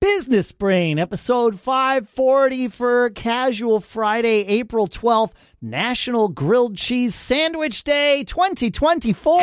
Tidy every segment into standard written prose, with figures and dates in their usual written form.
Business Brain, episode 540 for Casual Friday, April 12th, National Grilled Cheese Sandwich Day 2024.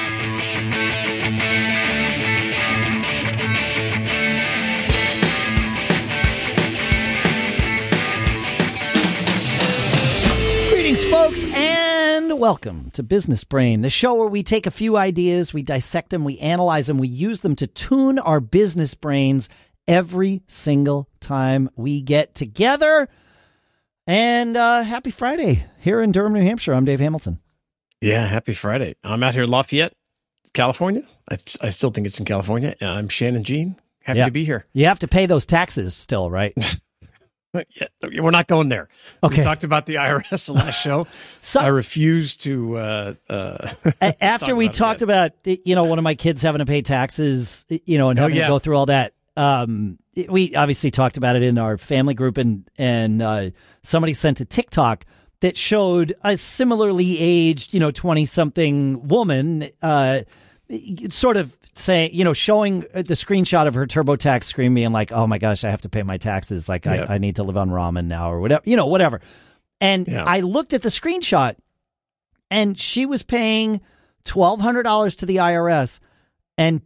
Greetings, folks, and welcome to Business Brain, the show where we take a few ideas, we dissect them, we analyze them, we use them to tune our business brains every single time we get together. And happy Friday here in Durham, New Hampshire. I'm Dave Hamilton. Yeah, happy Friday. I'm out here in Lafayette, California. I still think it's in California. I'm Shannon Jean. Happy to be here. You have to pay those taxes still, right? Yeah, we're not going there. Okay. We talked about the IRS the last show. I refuse to. After we talked about, one of my kids having to pay taxes, and having to go through all that. We obviously talked about it in our family group, and somebody sent a TikTok that showed a similarly aged, 20-something woman, sort of saying, showing the screenshot of her TurboTax screen being like, oh my gosh, I have to pay my taxes. Like I need to live on ramen now or whatever, whatever. And I looked at the screenshot and she was paying $1,200 to the IRS and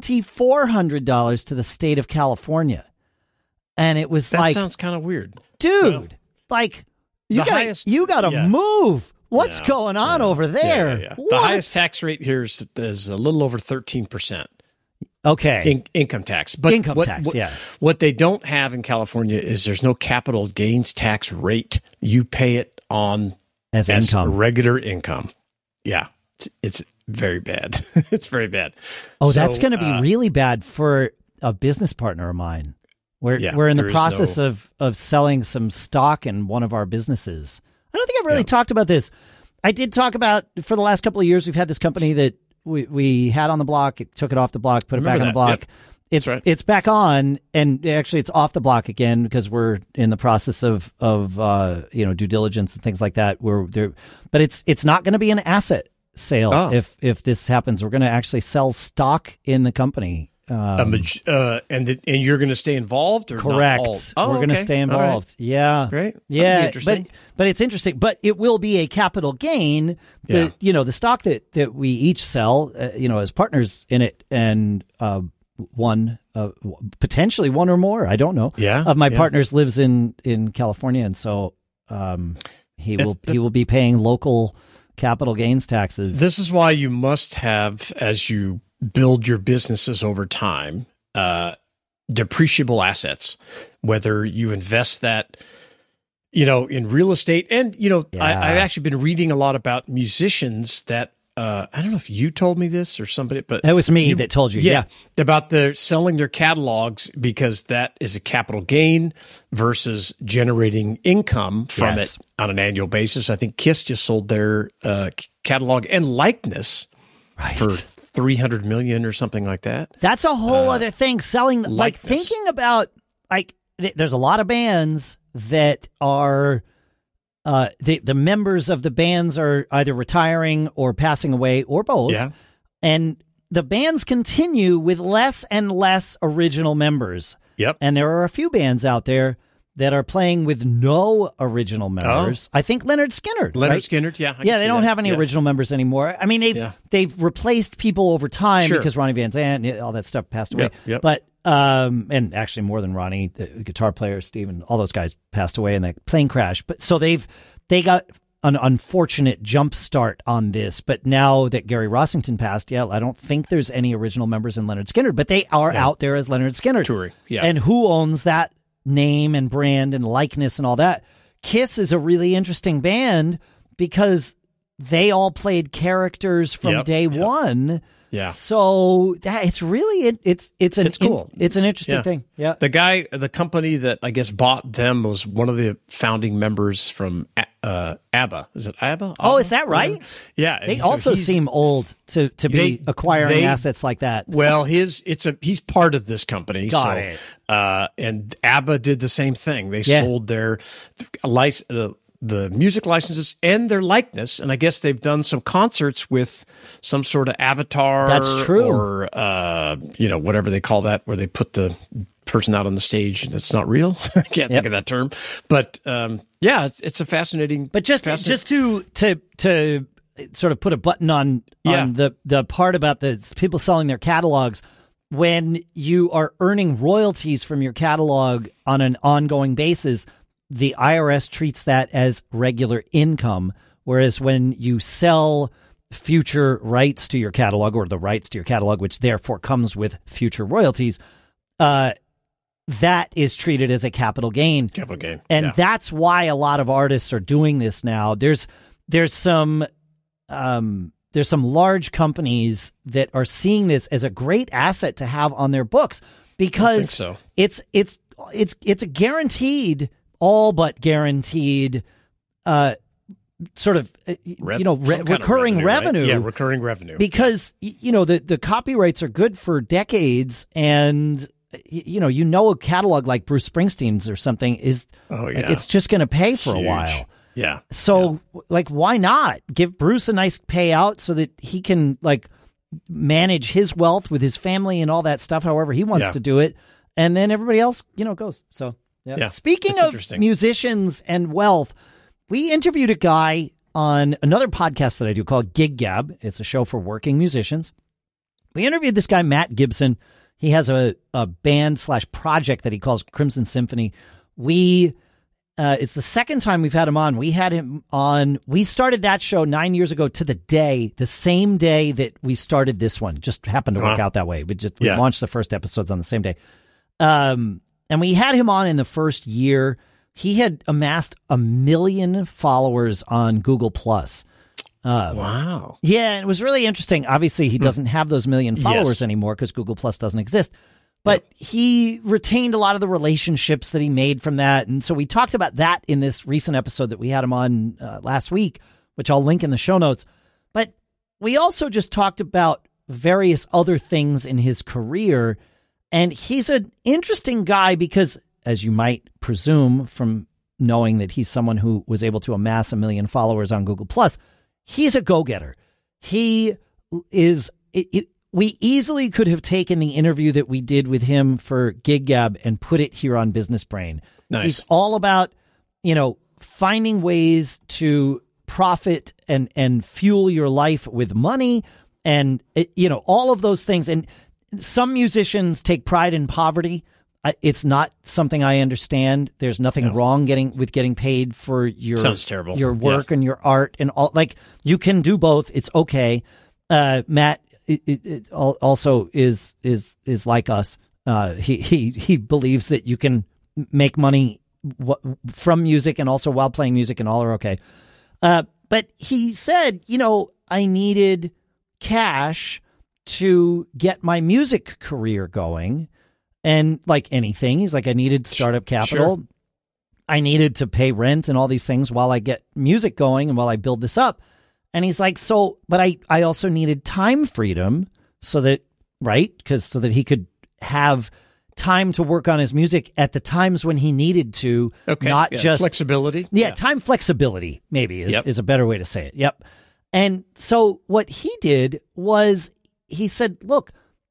$2,400 to the state of California. And it was that sounds kind of weird. Dude, you gotta move. What's going on over there? Yeah. The highest tax rate here is a little over 13%. Okay. Income tax. But what they don't have in California is there's no capital gains tax rate. You pay it on as income. Regular income. Yeah. It's very bad. It's very bad. Oh, that's going to be really bad for a business partner of mine. We're in the process of selling some stock in one of our businesses. I don't think I've really talked about this. I did talk about, for the last couple of years, we've had this company that we had on the block, took it off the block, put it back on the block. Yep. It's back on, and actually it's off the block again because we're in the process of due diligence and things like that. But it's not going to be an asset sale if this happens. We're going to actually sell stock in the company. And you're going to stay involved, or correct? We're going to stay involved. Right. Yeah, great. Yeah, but it's interesting. But it will be a capital gain. The stock that we each sell, as partners in it, and potentially one or more. I don't know. Of my partners lives in California, and so he will be paying local capital gains taxes. This is why you must have, as you build your businesses over time, depreciable assets, whether you invest that, in real estate. And, I've actually been reading a lot about musicians that, I don't know if you told me this or somebody, but it was me that told you. Yeah. About selling their catalogs, because that is a capital gain versus generating income from it on an annual basis. I think Kiss just sold their catalog and likeness for $300 million or something like that. That's a whole other thing. Selling, thinking about, there's a lot of bands that are, the members of the bands are either retiring or passing away or both. Yeah. And the bands continue with less and less original members. Yep. And there are a few bands out there that are playing with no original members. I think Lynyrd Skynyrd. Skynyrd, yeah. They don't have any original members anymore. I mean, they've replaced people over time because Ronnie Van Zant, all that stuff passed away. Yep. But and actually more than Ronnie, the guitar player, Steve, and all those guys passed away in the plane crash. But so they got an unfortunate jump start on this. But now that Gary Rossington passed, I don't think there's any original members in Lynyrd Skynyrd, but they are out there as Lynyrd Skynyrd. Touring. Yeah. And who owns that name and brand and likeness and all that? Kiss is a really interesting band because they all played characters from day one. Yeah. So it's really it's cool. It's an interesting thing. Yeah. The company that I guess bought them was one of the founding members from ABBA. Is it ABBA? Oh, is that right? Yeah. They also seem old to be acquiring assets like that. Well, he's part of this company. Got it. And ABBA did the same thing. They sold their the music licenses and their likeness, and I guess they've done some concerts with some sort of avatar. That's true. Or whatever they call that, where they put the person out on the stage that's not real. I can't think of that term, but yeah, it's a fascinating. But just to sort of put a button on the part about the people selling their catalogs, when you are earning royalties from your catalog on an ongoing basis, the IRS treats that as regular income, whereas when you sell future rights to your catalog, or the rights to your catalog, which therefore comes with future royalties, that is treated as a capital gain. Capital gain. And that's why a lot of artists are doing this now. There's some large companies that are seeing this as a great asset to have on their books, because it's a guaranteed, all but guaranteed, sort of recurring revenue. Right? Yeah, recurring revenue. Because the copyrights are good for decades, and a catalog like Bruce Springsteen's or something is it's just going to pay for a while. Yeah. So why not give Bruce a nice payout so that he can manage his wealth with his family and all that stuff, however he wants to do it, and then everybody else goes. So Speaking of musicians and wealth, we interviewed a guy on another podcast that I do called Gig Gab. It's a show for working musicians. We interviewed this guy, Matt Gibson. He has a band/project that he calls Crimson Symphony. It's the second time we've had him on. We had him on. We started that show 9 years ago to the same day that we started this one. Just happened to work out that way. We launched the first episodes on the same day. And we had him on in the first year. He had amassed 1 million followers on Google+. Wow. Yeah, and it was really interesting. Obviously, he doesn't have those 1 million followers anymore because Google+ doesn't exist. But he retained a lot of the relationships that he made from that. And so we talked about that in this recent episode that we had him on last week, which I'll link in the show notes. But we also just talked about various other things in his career. And he's an interesting guy because, as you might presume from knowing that he's someone who was able to amass 1 million followers on Google+, he's a go-getter. He is... We easily could have taken the interview that we did with him for Gig Gab and put it here on Business Brain. Nice. He's all about, finding ways to profit and fuel your life with money and, all of those things. And some musicians take pride in poverty. It's not something I understand. There's nothing wrong with getting paid for your Sounds terrible. Your work and your art and all. You can do both. It's okay. Matt it also is like us. He believes that you can make money from music and also while playing music, and all are okay. But he said, I needed cash to get my music career going. And like anything, he's like, I needed startup capital. Sure. I needed to pay rent and all these things while I get music going and while I build this up. And he's like, but I also needed time freedom so that he could have time to work on his music at the times when he needed to, not just flexibility. Yeah, time flexibility maybe is a better way to say it. Yep. And so what he did was he said, look,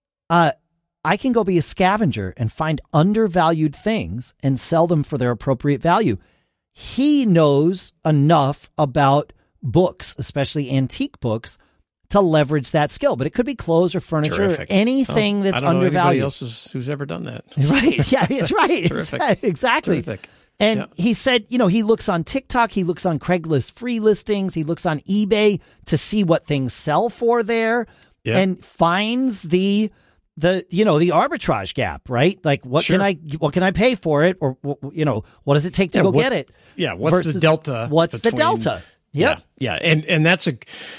I can go be a scavenger and find undervalued things and sell them for their appropriate value. He knows enough about books, especially antique books, to leverage that skill. But it could be clothes or furniture or anything that's undervalued. I don't know anybody else who's ever done that. Right. Yeah, it's right. Exactly. Terrific. And he said, he looks on TikTok, he looks on Craigslist free listings, he looks on eBay to see what things sell for there and finds the arbitrage gap, right? Like what can I pay for it? Or, what does it take to go get it? Yeah. What's the delta? What's the delta? Yep. Yeah. And that's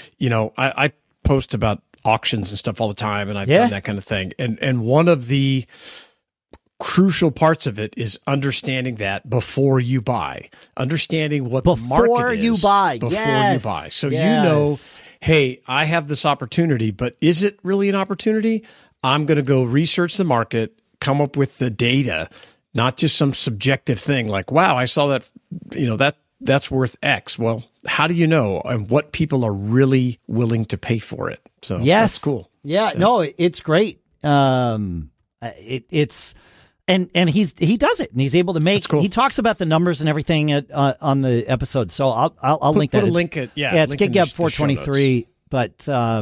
I post about auctions and stuff all the time, and I've done that kind of thing. And one of the crucial parts of it is understanding that before you buy, understanding what the market is you buy. Before you buy. So hey, I have this opportunity, but is it really an opportunity? I'm going to go research the market, come up with the data, not just some subjective thing like, wow, I saw that, that's worth X. Well, how do you know? And what people are really willing to pay for it? So that's cool. Yeah, no, it's great. It's And he does it, and he's able to make. Cool. He talks about the numbers and everything on the episode. So I'll link that. Put a link. It's GigGab 423. But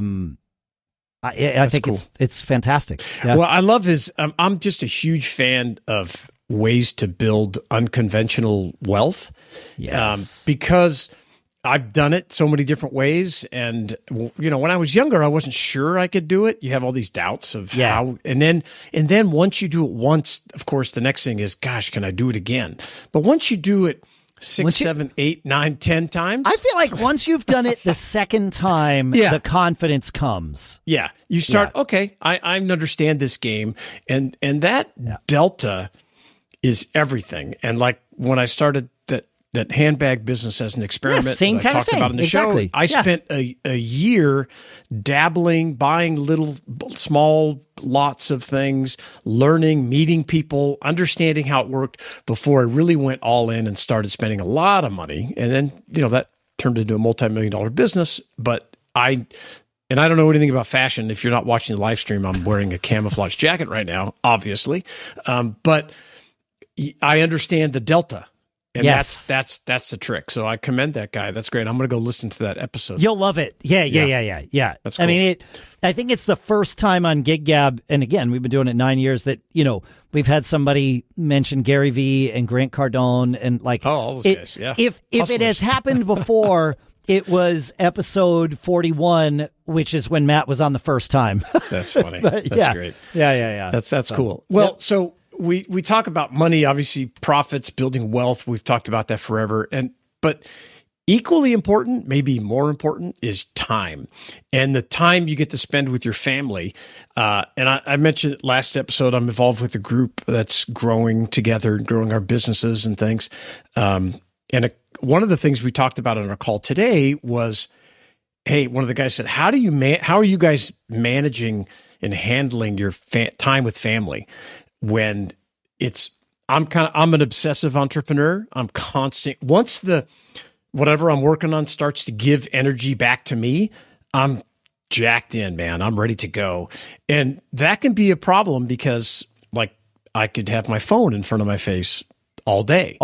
I think cool. it's fantastic. Yeah. Well, I love his. I'm just a huge fan of ways to build unconventional wealth. Yes, because I've done it so many different ways. And, when I was younger, I wasn't sure I could do it. You have all these doubts of how, and then once you do it once, of course, the next thing is, gosh, can I do it again? But once you do it 6, 7, 8, 9, 10 times. I feel like once you've done it the second time, the confidence comes. Yeah. You start, okay, I understand this game. And that delta is everything. And like when I started that handbag business as an experiment same that kind I talked of thing. about in the show. I spent a year dabbling, buying little small lots of things, learning, meeting people, understanding how it worked before I really went all in and started spending a lot of money. And then, that turned into a multi-million-dollar business. But I don't know anything about fashion. If you're not watching the live stream, I'm wearing a camouflage jacket right now, obviously. But I understand the delta. And that's the trick. So I commend that guy. That's great. I'm going to go listen to that episode. You'll love it. Yeah. That's cool. I mean, I think it's the first time on GigGab, and again, we've been doing it 9 years, that, we've had somebody mention Gary Vee and Grant Cardone and all those guys. Yeah. If it has happened before, it was episode 41, which is when Matt was on the first time. That's funny. That's great. Yeah. That's cool. Well, so we talk about money, obviously profits, building wealth. We've talked about that forever. But equally important, maybe more important, is time, and the time you get to spend with your family. And I mentioned last episode, I'm involved with a group that's growing together, growing our businesses and things. One of the things we talked about on our call today was, hey, one of the guys said, how are you guys managing and handling your time with family? When I'm an obsessive entrepreneur. I'm constant. Once whatever I'm working on starts to give energy back to me, I'm jacked in, man. I'm ready to go. And that can be a problem because I could have my phone in front of my face all day.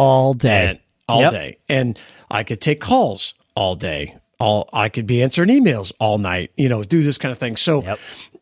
Day. And I could take calls all day. I could be answering emails all night, do this kind of thing. So,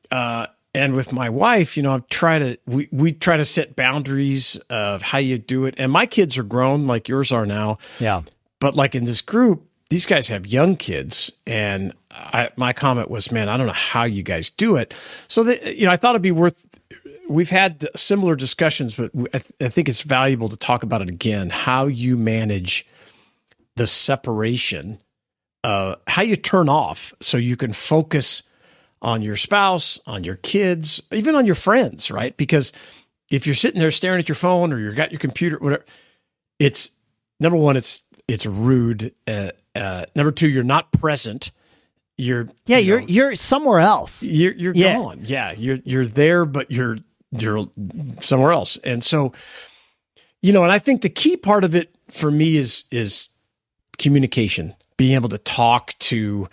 and with my wife, we try to set boundaries of how you do it. And my kids are grown like yours are now. Yeah. But in this group, these guys have young kids. And my comment was, man, I don't know how you guys do it. So I thought it'd be we've had similar discussions, but I think it's valuable to talk about it again, how you manage the separation, how you turn off so you can focus on your spouse, on your kids, even on your friends, right? Because if you're sitting there staring at your phone or you've got your computer, whatever, it's number one, it's rude. Number two, you're not present. You're somewhere else. You're gone. Yeah, you're there, but you're somewhere else. And so, and I think the key part of it for me is communication, being able to talk to,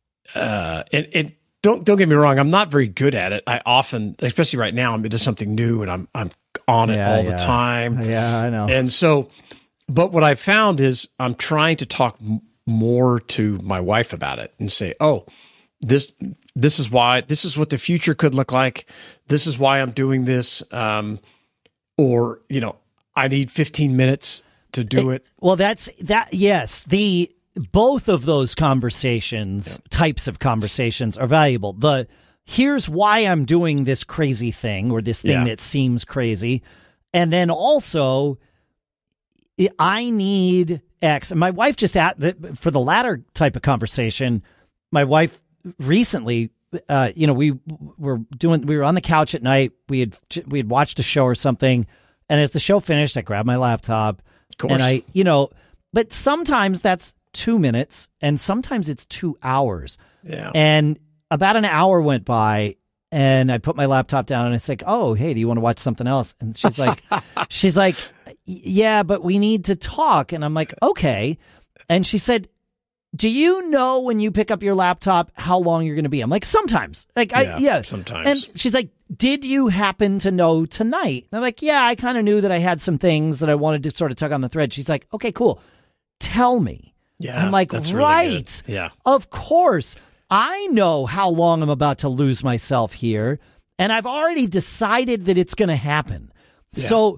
and don't get me wrong, I'm not very good at it. I often, especially right now, I'm into something new and I'm on it all the time. Yeah, I know. And so, but what I've found is I'm trying to talk more to my wife about it and say, oh, this is why, this is what the future could look like. This is why I'm doing this. Or, I need 15 minutes to do it. Well, yes. Both of those conversations, types of conversations, are valuable. Here's why I'm doing this crazy thing or this thing that seems crazy. And then also, I need X. And my wife for the latter type of conversation, my wife recently, we were on the couch at night. We had watched a show or something. And as the show finished, I grabbed my laptop. Of course. And but sometimes that's 2 minutes and sometimes it's 2 hours. Yeah. And about an hour went by and I put my laptop down and it's like, oh, hey, do you want to watch something else? And she's like, yeah, but we need to talk. And I'm like, okay. And she said, do you know when you pick up your laptop how long you're going to be? I'm like, sometimes. Sometimes. And she's like, did you happen to know tonight? And I'm like, yeah, I kind of knew that I had some things that I wanted to sort of tug on the thread. She's like, okay, cool. Tell me. Yeah, I'm like, that's right. Really good. Yeah. Of course. I know how long I'm about to lose myself here, and I've already decided that it's going to happen. Yeah. So,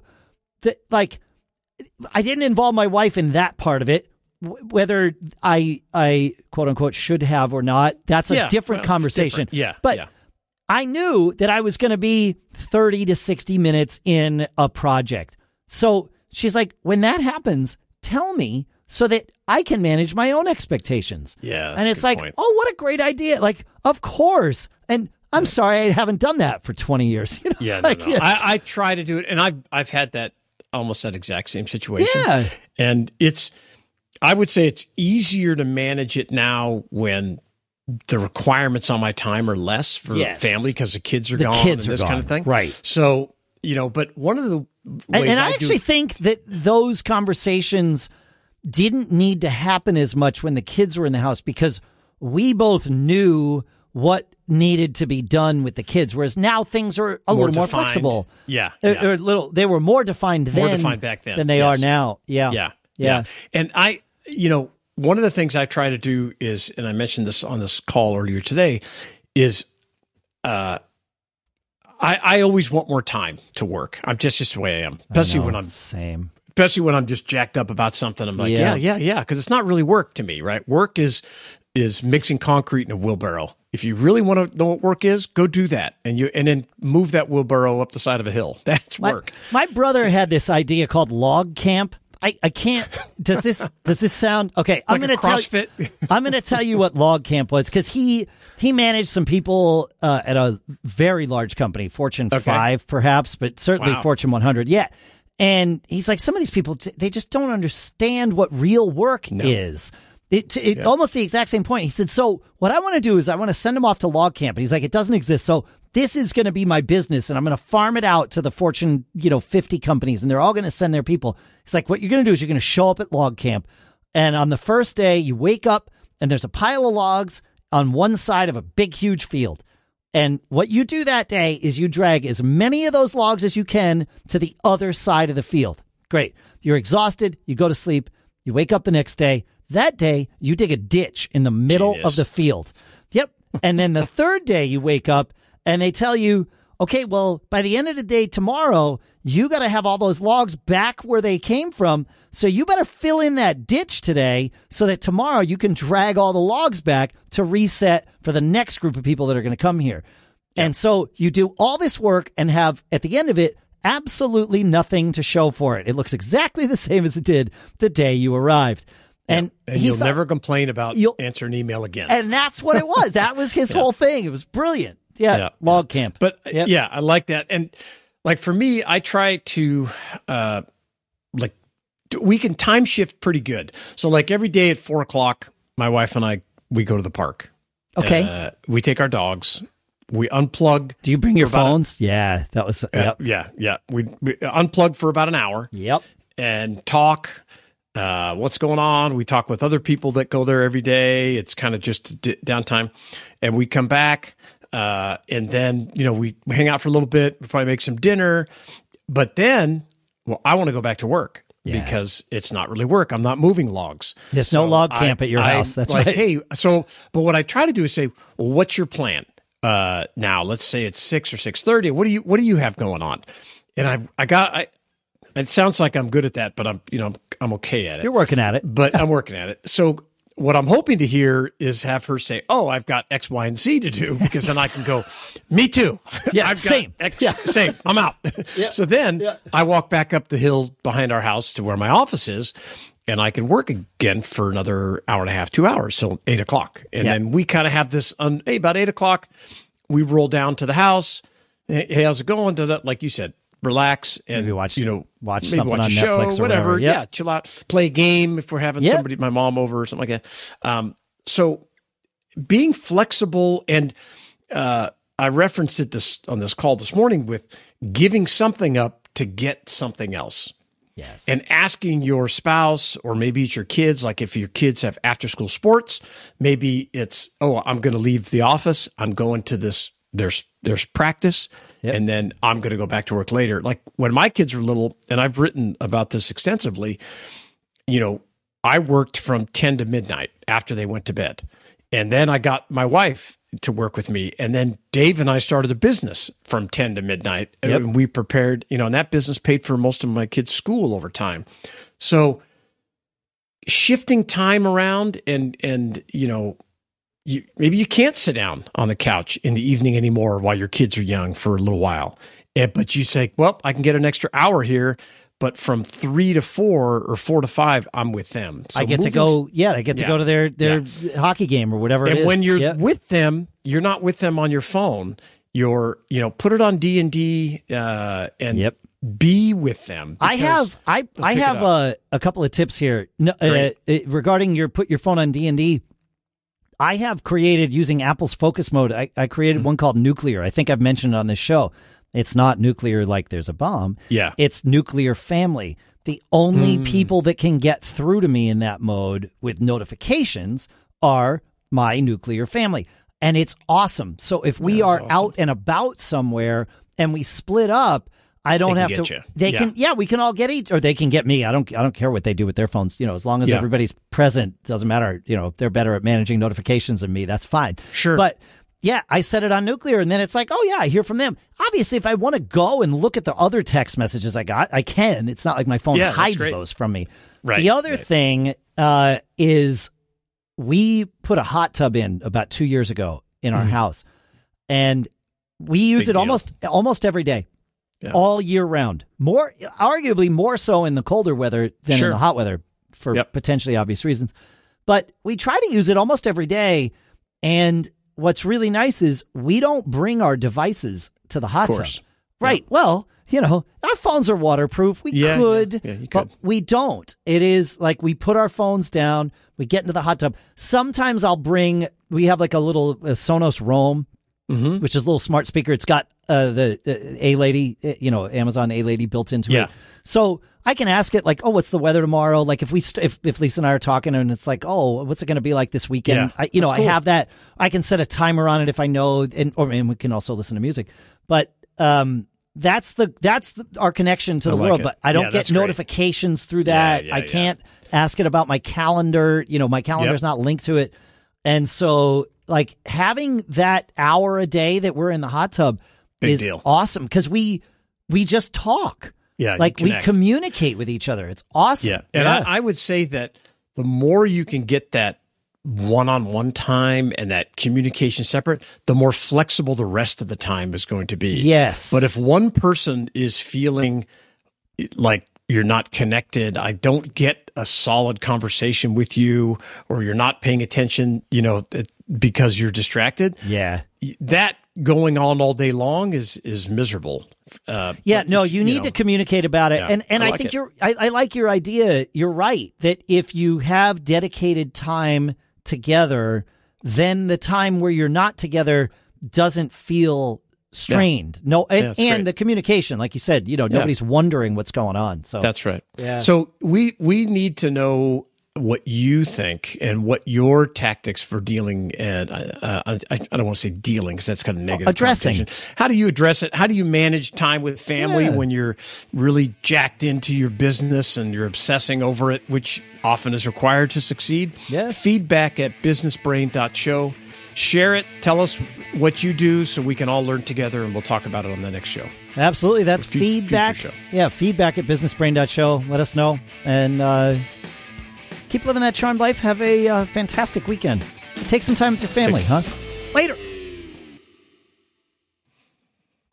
I didn't involve my wife in that part of it. Whether I quote unquote should have or not, that's a different conversation. Different. But I knew that I was going to be 30 to 60 minutes in a project. So she's like, when that happens, tell me so that I can manage my own expectations. Yeah. And it's like, oh, what a great idea. Like, of course. And I'm sorry, I haven't done that for 20 years. You know? Yeah. No. I try to do it. And I've had that almost that exact same situation. Yeah. And I would say it's easier to manage it now when the requirements on my time are less for family because the kids are gone and this kind of thing. Right. So, but one of the ways and I actually think that those conversations didn't need to happen as much when the kids were in the house because we both knew what needed to be done with the kids, whereas now things are a little more flexible. Yeah. They were more defined back then than they are now. Yeah. And one of the things I try to do is, and I mentioned this on this call earlier today, is I always want more time to work. I'm just the way I am, especially when I'm just jacked up about something. I'm like, yeah, because it's not really work to me, right? Work is mixing concrete in a wheelbarrow. If you really want to know what work is, go do that, and then move that wheelbarrow up the side of a hill. That's work. My brother had this idea called log camp. I can't. Does this sound okay? I'm going to tell you what log camp was because he managed some people at a very large company, Fortune 5 perhaps, but certainly Fortune 100. Yeah. And he's like, some of these people, they just don't understand what real work is. Almost the exact same point. He said, so what I want to do is I want to send them off to log camp. And he's like, it doesn't exist. So this is going to be my business and I'm going to farm it out to the Fortune, 50 companies and they're all going to send their people. He's like, what you're going to do is you're going to show up at log camp. And on the first day you wake up and there's a pile of logs on one side of a big, huge field. And what you do that day is you drag as many of those logs as you can to the other side of the field. Great. You're exhausted. You go to sleep. You wake up the next day. That day, you dig a ditch in the middle of the field. Yep. And then the third day you wake up and they tell you, okay, well, by the end of the day tomorrow, you got to have all those logs back where they came from. So you better fill in that ditch today so that tomorrow you can drag all the logs back to reset for the next group of people that are going to come here. Yeah. And so you do all this work and have, at the end of it, absolutely nothing to show for it. It looks exactly the same as it did the day you arrived. And you'll never complain about answering an email again. And that's what it was. That was his whole thing. It was brilliant. Yeah. Log camp. But I like that. And like for me, I try to we can time shift pretty good. So like every day at 4:00, my wife and I, we go to the park. Okay. We take our dogs. We unplug. Do you bring your phones? That was. Yeah. We unplug for about an hour. Yep. And talk. What's going on? We talk with other people that go there every day. It's kind of just downtime. And we come back, and then, we hang out for a little bit. We probably make some dinner. But then, I want to go back to work because it's not really work. I'm not moving logs. There's no log camp at your house. That's right. Hey, but what I try to do is say, well, what's your plan? Now, let's say it's 6 or 6:30. What do you have going on? And it sounds like I'm good at that, but I'm okay at it. You're working at it. But I'm working at it. So what I'm hoping to hear is have her say, oh, I've got X, Y, and Z to do, because then I can go, me too. Yeah, same. Same. I'm out. Yeah. So then I walk back up the hill behind our house to where my office is, and I can work again for another hour and a half, 2 hours, so 8:00. And then we kind of have this, about 8:00, we roll down to the house. Hey, how's it going? Like you said, relax and maybe watch something watch on a show, Netflix or whatever. Yep. Yeah, chill out, play a game if we're having somebody, my mom over or something like that. So being flexible, and I referenced it on this call this morning with giving something up to get something else. Yes. And asking your spouse, or maybe it's your kids, like if your kids have after school sports, maybe it's, oh, I'm going to leave the office. I'm going to this, there's practice, and then I'm going to go back to work later. Like when my kids were little, and I've written about this extensively, you know, I worked from 10 to midnight after they went to bed. And then I got my wife to work with me. And then Dave and I started a business from 10 to midnight. And we prepared, you know, and that business paid for most of my kids' school over time. So shifting time around and you know, maybe you can't sit down on the couch in the evening anymore while your kids are young for a little while. But you say, well, I can get an extra hour here. But from 3 to 4 or 4 to 5, I'm with them. So I get to go. Yeah, I get to go to their hockey game or whatever. And it is. when you're with them, you're not with them on your phone. You're, you know, put it on D&D and be with them. I have a couple of tips here regarding put your phone on D&D. I have created, using Apple's focus mode, I created one called Nuclear. I think I've mentioned it on this show. It's not nuclear like there's a bomb. Yeah. It's nuclear family. The only people that can get through to me in that mode with notifications are my nuclear family. And it's awesome. So if we are out and about somewhere and we split up, I don't have to. They can. Yeah, we can all get each, or they can get me. I don't care what they do with their phones. You know, as long as everybody's present, doesn't matter. You know, if they're better at managing notifications than me, that's fine. Sure. But yeah, I set it on Nuclear, and then it's like, oh yeah, I hear from them. Obviously, if I want to go and look at the other text messages I got, I can. It's not like my phone hides those from me. Right. The other thing is we put a hot tub in about 2 years ago in our house, and we use it almost every day. Yeah. All year round. Arguably more so in the colder weather than in the hot weather for potentially obvious reasons. But we try to use it almost every day. And what's really nice is we don't bring our devices to the hot tub. Right. Yeah. Well, you know, our phones are waterproof. We could, but we don't. It is like we put our phones down, we get into the hot tub. Sometimes we have like a little Sonos Roam, which is a little smart speaker. It's got the A-Lady, you know, Amazon A-Lady built into it. So I can ask it like, oh, what's the weather tomorrow? Like if Lisa and I are talking and it's like, oh, what's it going to be like this weekend? Cool. I have that. I can set a timer on it if I know, and we can also listen to music. But that's our connection to the world. But I don't get notifications through that. I can't ask it about my calendar. You know, my calendar's not linked to it. And so like having that hour a day that we're in the hot tub is awesome because we just talk. Yeah, like we communicate with each other. It's awesome. Yeah, and I would say that the more you can get that one-on-one time and that communication separate, the more flexible the rest of the time is going to be. Yes. But if one person is feeling like you're not connected, I don't get a solid conversation with you, or you're not paying attention, you know, because you're distracted. Yeah. That going on all day long is miserable. You need to communicate about it. Yeah, and I think I like your idea. You're right that if you have dedicated time together, then the time where you're not together doesn't feel strained. And the communication, like you said, you know, nobody's wondering what's going on. So that's right. Yeah. So we need to know what you think and what your tactics for dealing, and I don't want to say dealing because that's kind of negative. Addressing. How do you address it? How do you manage time with family when you're really jacked into your business and you're obsessing over it, which often is required to succeed? Yes. Feedback at businessbrain.show. Share it. Tell us what you do so we can all learn together, and we'll talk about it on the next show. Absolutely. That's feedback. Yeah, feedback at businessbrain.show. Let us know. And keep living that charmed life. Have a fantastic weekend. Take some time with your family, huh? Later.